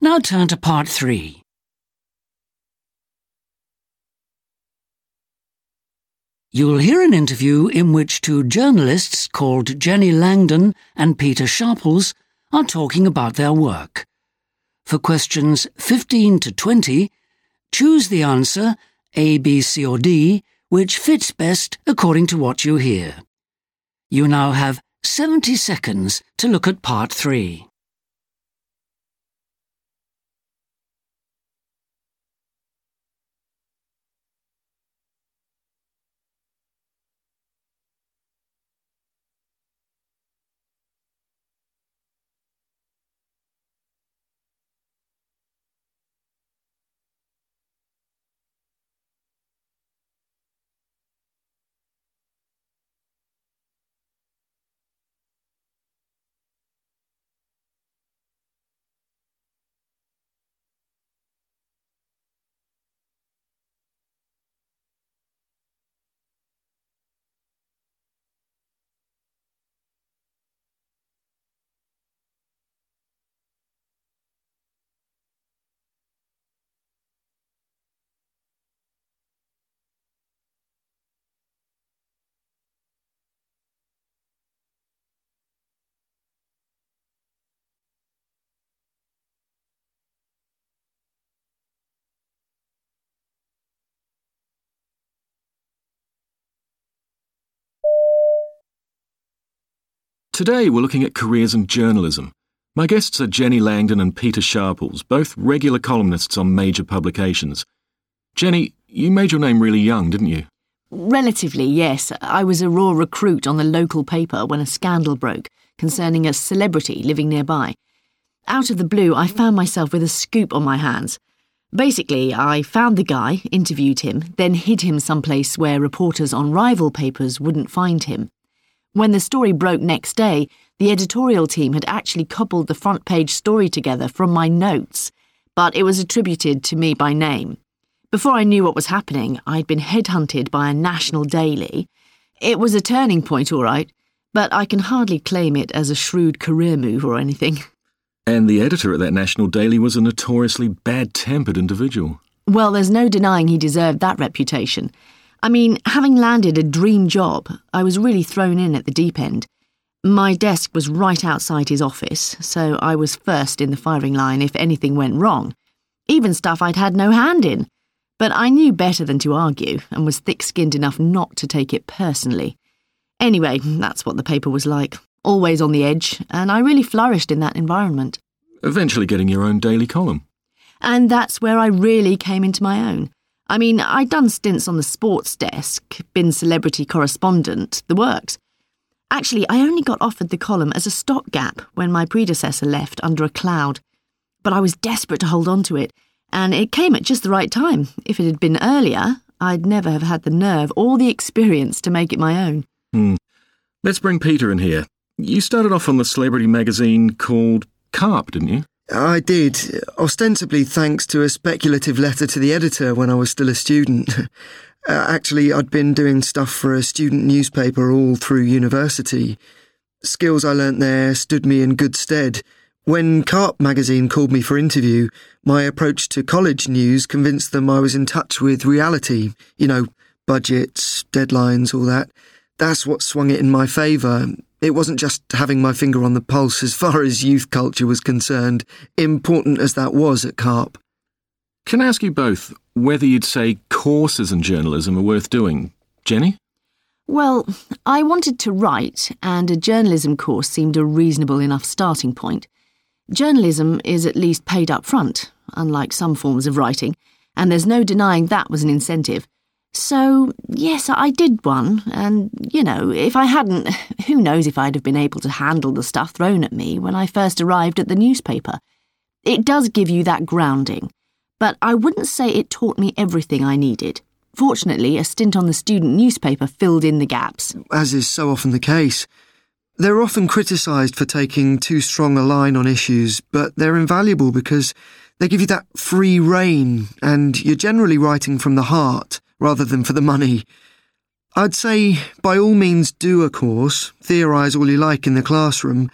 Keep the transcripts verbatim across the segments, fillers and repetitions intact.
Now turn to part three. You'll hear an interview in which two journalists called Jenny Langdon and Peter Sharples are talking about their work. For questions fifteen to twenty, choose the answer A, B, C or D, which fits best according to what you hear. You now have seventy seconds to look at part three. Today we're looking at careers in journalism. My guests are Jenny Langdon and Peter Sharples, both regular columnists on major publications. Jenny, you made your name really young, didn't you? Relatively, yes. I was a raw recruit on the local paper when a scandal broke concerning a celebrity living nearby. Out of the blue, I found myself with a scoop on my hands. Basically, I found the guy, interviewed him, then hid him someplace where reporters on rival papers wouldn't find him. When the story broke next day, the editorial team had actually cobbled the front-page story together from my notes, but it was attributed to me by name. Before I knew what was happening, I'd been headhunted by a national daily. It was a turning point, all right, but I can hardly claim it as a shrewd career move or anything. And the editor at that national daily was a notoriously bad-tempered individual. Well, there's no denying he deserved that reputation. I mean, having landed a dream job, I was really thrown in at the deep end. My desk was right outside his office, so I was first in the firing line if anything went wrong, even stuff I'd had no hand in. But I knew better than to argue and was thick-skinned enough not to take it personally. Anyway, that's what the paper was like, always on the edge, and I really flourished in that environment. Eventually getting your own daily column. And that's where I really came into my own. I mean, I'd done stints on the sports desk, been celebrity correspondent, the works. Actually, I only got offered the column as a stopgap when my predecessor left under a cloud. But I was desperate to hold on to it, and it came at just the right time. If it had been earlier, I'd never have had the nerve or the experience to make it my own. Hmm. Let's bring Peter in here. You started off on the celebrity magazine called Carp, didn't you? I did, ostensibly thanks to a speculative letter to the editor when I was still a student. uh, actually, I'd been doing stuff for a student newspaper all through university. Skills I learnt there stood me in good stead. When Carp magazine called me for interview, my approach to college news convinced them I was in touch with reality. You know, budgets, deadlines, all that. That's what swung it in my favour. It wasn't just having my finger on the pulse as far as youth culture was concerned, important as that was at Carp. Can I ask you both whether you'd say courses in journalism are worth doing? Jenny? Well, I wanted to write, and a journalism course seemed a reasonable enough starting point. Journalism is at least paid up front, unlike some forms of writing, and there's no denying that was an incentive. So, yes, I did one, and, you know, if I hadn't, who knows if I'd have been able to handle the stuff thrown at me when I first arrived at the newspaper. It does give you that grounding, but I wouldn't say it taught me everything I needed. Fortunately, a stint on the student newspaper filled in the gaps. As is so often the case. They're often criticised for taking too strong a line on issues, but they're invaluable because they give you that free rein, and you're generally writing from the heart rather than for the money. I'd say, by all means do a course, theorise all you like in the classroom,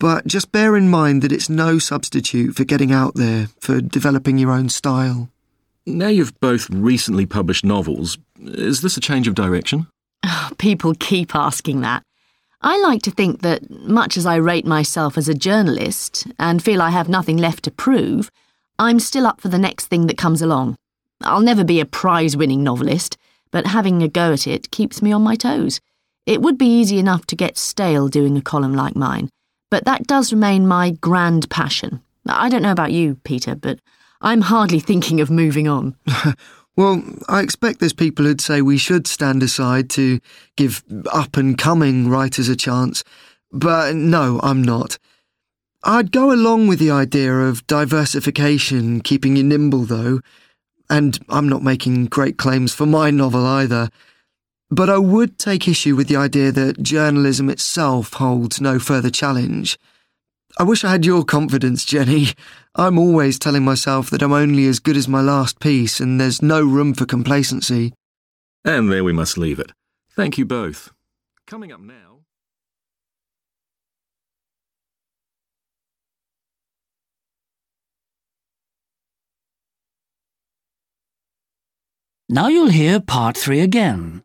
but just bear in mind that it's no substitute for getting out there, for developing your own style. Now you've both recently published novels, is this a change of direction? People keep asking that. I like to think that, much as I rate myself as a journalist and feel I have nothing left to prove, I'm still up for the next thing that comes along. I'll never be a prize-winning novelist, but having a go at it keeps me on my toes. It would be easy enough to get stale doing a column like mine, but that does remain my grand passion. I don't know about you, Peter, but I'm hardly thinking of moving on. Well, I expect there's people who'd say we should stand aside to give up-and-coming writers a chance, but no, I'm not. I'd go along with the idea of diversification, keeping you nimble, though, and I'm not making great claims for my novel either. But I would take issue with the idea that journalism itself holds no further challenge. I wish I had your confidence, Jenny. I'm always telling myself that I'm only as good as my last piece and there's no room for complacency. And there we must leave it. Thank you both. Coming up now... Now you'll hear part three again.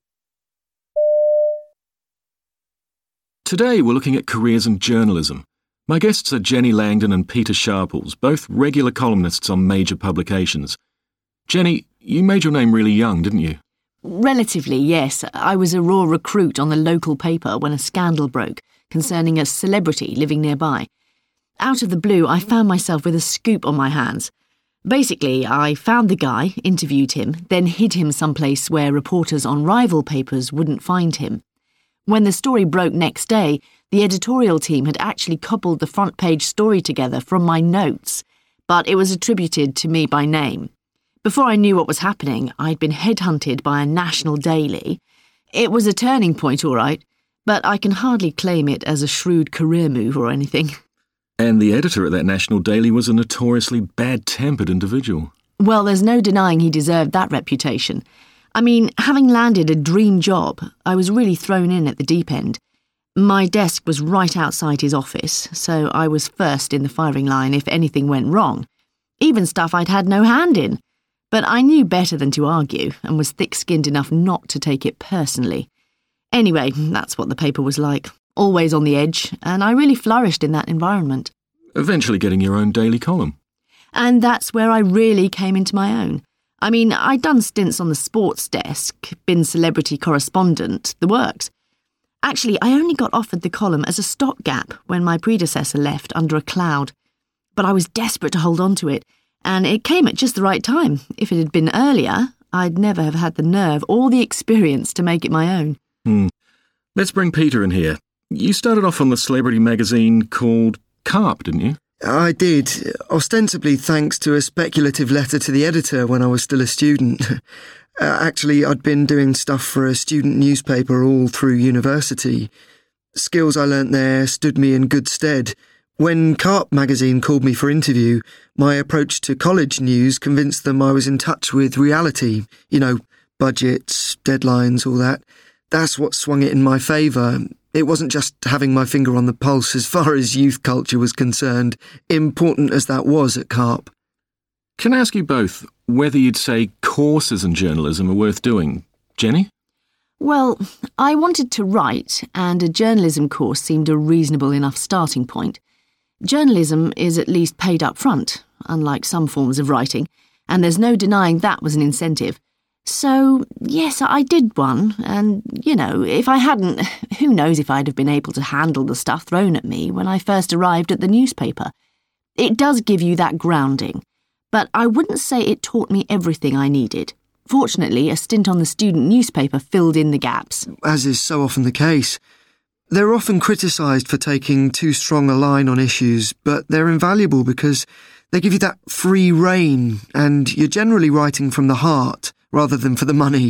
Today we're looking at careers in journalism. My guests are Jenny Langdon and Peter Sharples, both regular columnists on major publications. Jenny, you made your name really young, didn't you? Relatively, yes. I was a raw recruit on the local paper when a scandal broke concerning a celebrity living nearby. Out of the blue, I found myself with a scoop on my hands. Basically, I found the guy, interviewed him, then hid him someplace where reporters on rival papers wouldn't find him. When the story broke next day, the editorial team had actually cobbled the front page story together from my notes, but it was attributed to me by name. Before I knew what was happening, I'd been headhunted by a national daily. It was a turning point, all right, but I can hardly claim it as a shrewd career move or anything. And the editor at that national daily was a notoriously bad-tempered individual. Well, there's no denying he deserved that reputation. I mean, having landed a dream job, I was really thrown in at the deep end. My desk was right outside his office, so I was first in the firing line if anything went wrong. Even stuff I'd had no hand in. But I knew better than to argue, and was thick-skinned enough not to take it personally. Anyway, that's what the paper was like. Always on the edge, and I really flourished in that environment. Eventually getting your own daily column. And that's where I really came into my own. I mean, I'd done stints on the sports desk, been celebrity correspondent, the works. Actually, I only got offered the column as a stopgap when my predecessor left under a cloud. But I was desperate to hold on to it, and it came at just the right time. If it had been earlier, I'd never have had the nerve or the experience to make it my own. Hmm. Let's bring Peter in here. You started off on the celebrity magazine called Carp, didn't you? I did, ostensibly thanks to a speculative letter to the editor when I was still a student. uh, actually, I'd been doing stuff for a student newspaper all through university. Skills I learnt there stood me in good stead. When Carp magazine called me for interview, my approach to college news convinced them I was in touch with reality. You know, budgets, deadlines, all that. That's what swung it in my favour. It wasn't just having my finger on the pulse as far as youth culture was concerned, important as that was at Carp. Can I ask you both whether you'd say courses in journalism are worth doing? Jenny? Well, I wanted to write, and a journalism course seemed a reasonable enough starting point. Journalism is at least paid up front, unlike some forms of writing, and there's no denying that was an incentive. So, yes, I did one, and, you know, if I hadn't, who knows if I'd have been able to handle the stuff thrown at me when I first arrived at the newspaper. It does give you that grounding, but I wouldn't say it taught me everything I needed. Fortunately, a stint on the student newspaper filled in the gaps. As is so often the case. They're often criticised for taking too strong a line on issues, but they're invaluable because they give you that free rein, and you're generally writing from the heart rather than for the money.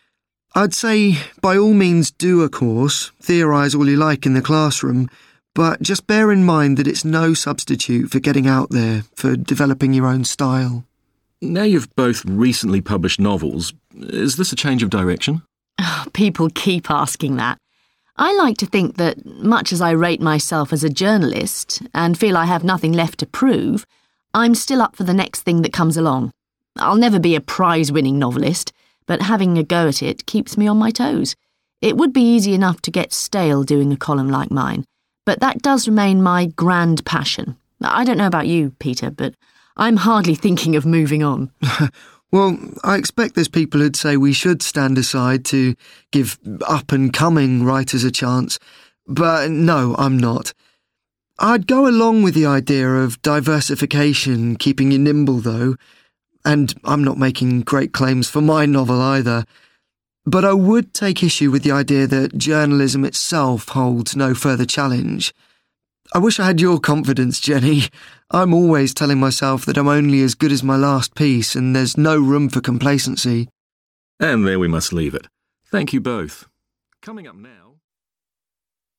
I'd say, by all means do a course, theorise all you like in the classroom, but just bear in mind that it's no substitute for getting out there, for developing your own style. Now you've both recently published novels, is this a change of direction? People keep asking that. I like to think that, much as I rate myself as a journalist and feel I have nothing left to prove, I'm still up for the next thing that comes along. I'll never be a prize-winning novelist, but having a go at it keeps me on my toes. It would be easy enough to get stale doing a column like mine, but that does remain my grand passion. I don't know about you, Peter, but I'm hardly thinking of moving on. Well, I expect there's people who'd say we should stand aside to give up-and-coming writers a chance, but no, I'm not. I'd go along with the idea of diversification, keeping you nimble, though, and I'm not making great claims for my novel either. But I would take issue with the idea that journalism itself holds no further challenge. I wish I had your confidence, Jenny. I'm always telling myself that I'm only as good as my last piece and there's no room for complacency. And there we must leave it. Thank you both. Coming up now...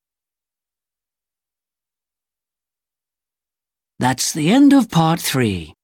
That's the end of part three.